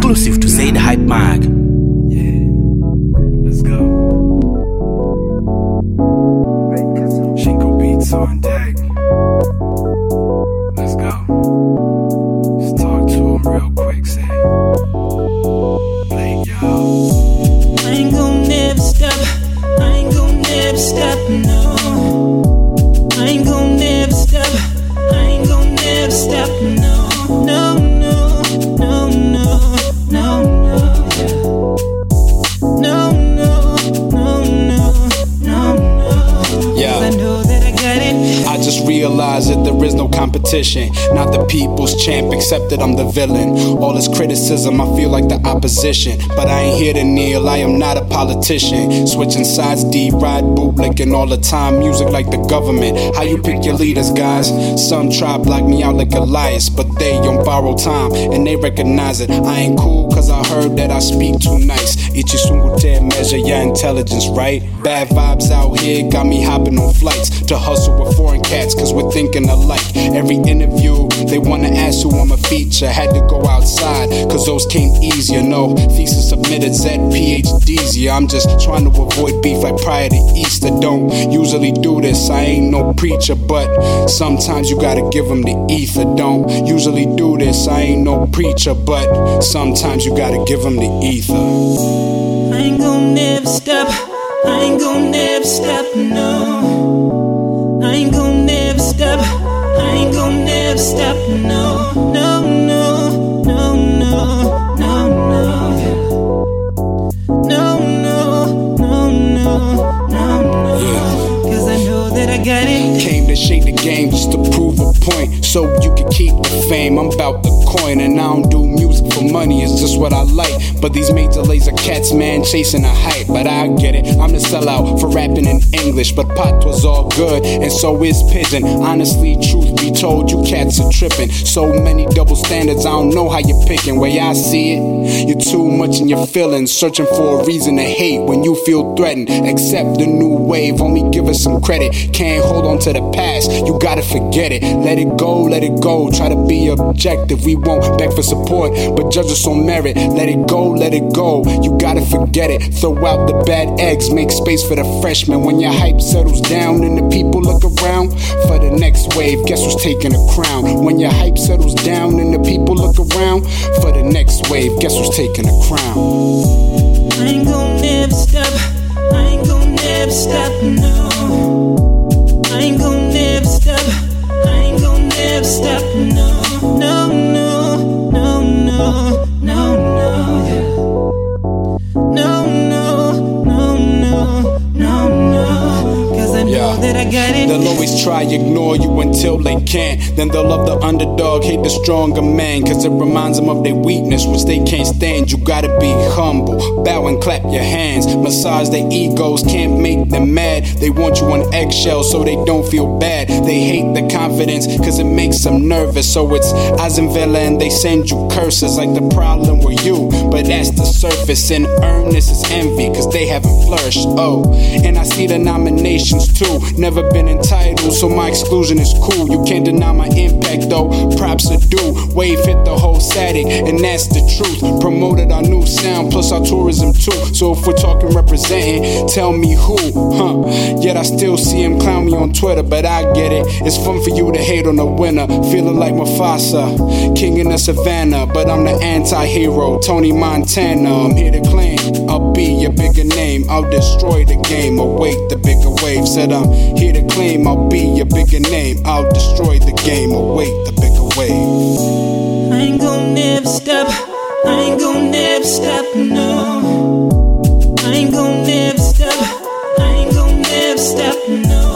exclusive to Zaid Hype Mag. Yeah, let's go. Shinko beats on deck. Let's go. Let's talk to him real quick, say. Play yo. I ain't gon' never stop. I ain't gon' never stop, no. I ain't gon' never stop. I ain't gon' never stop, no. No, no, no, no, no, no, yeah. No, no, no, no, no, no. Yeah. I know that I got it. I just realized that there is no competition. Not the people's champ, except that I'm the villain. All this criticism, I feel like the opposition. But I ain't here to kneel, I am not a politician. Switching sides, D-ride, bootlicking all the time. Music like the government. How you pick your leaders, guys? Some try block me out like Elias, but they on borrowed time, and they recognize it. I ain't cool, cause I heard that I speak too nice. Ichisungu measure your intelligence, right? Bad vibes out here got me hopping on flights to hustle with foreign cats, cause we're thinking alike. Every interview, they wanna ask who I'm a feature. Had to go outside, cause those came easier. No thesis submitted, Z PhDs. Yeah, I'm just trying to avoid beef like prior to Easter. Don't usually do this, I ain't no preacher, but sometimes you gotta give them the ether. Don't usually do this, I ain't no preacher, but sometimes you gotta give them the ether. I ain't gon' never stop. I ain't gon' never stop, no. I ain't gon' never stop. I ain't gon' never stop, no. No, no, no, no, no, no, yeah. No, no, no, no, no, no. Cause I know that I got it. Came to shake the game just to prove a point, so you can keep the fame. I'm about the coin, and I don't do music for money, it's just what I like. But these major laser cats, man, chasing a hype. But I get it, I'm the sellout for rapping in English. But pot was all good, and so is pigeon. Honestly, truth be told, you cats are tripping. So many double standards, I don't know how you're picking. Way I see it, you're too much in your feelings, searching for a reason to hate when you feel threatened. Accept the new wave, only give us some credit. Can't hold on to the past, you gotta forget it. Let it go, let it go. Try to be objective, we won't beg for support, but judge us on merit. Let it go, let it go. You gotta forget it. Throw out the bad eggs, make space for the freshmen. When your hype settles down and the people look around for the next wave, guess who's taking a crown? When your hype settles down and the people look around for the next wave, guess who's taking a crown? I ain't gon' never stop. I ain't gon' never stop, no. I ain't gon' never stop. I ain't gon' never stop, no. No, no, no, no, no, no, yeah. No, no, no, no, no, no. Cause I know that I got it. They'll always try ignore you until they can't. Then they'll love the underdog, hate the stronger man, cause it reminds them of their weakness, which they can't stand. You gotta be humble, bow and clap your hands. Massage their egos, can't make them mad. They want you on eggshells so they don't feel bad. They hate the confidence cause it makes them nervous. So it's Azenvela and they send you curses like the problem were you. But that's the surface, and earnest is envy cause they haven't flourished. Oh, and I see the nominations too. Never been entitled, so my exclusion is cool. You can't deny my impact though, props are due. Wave hit the whole static, and that's the truth. Promoted our new sound, plus our tourism too. So if we're talking representing, tell me who, Yet I still see him clown me on Twitter, but I get it. It's fun for you to hate on the winner. Feeling like Mufasa, king in the savannah, but I'm the anti-hero, Tony Montana. I'm here to claim I'll be your bigger name. I'll destroy the game, awake the bigger wave. Said I'm here to claim I'll be your bigger name. I'll destroy the game, awake the bigger wave. I ain't gon' never stop. I ain't gon' never stop, no. I ain't gon' never stop. I ain't gon' never stop, no.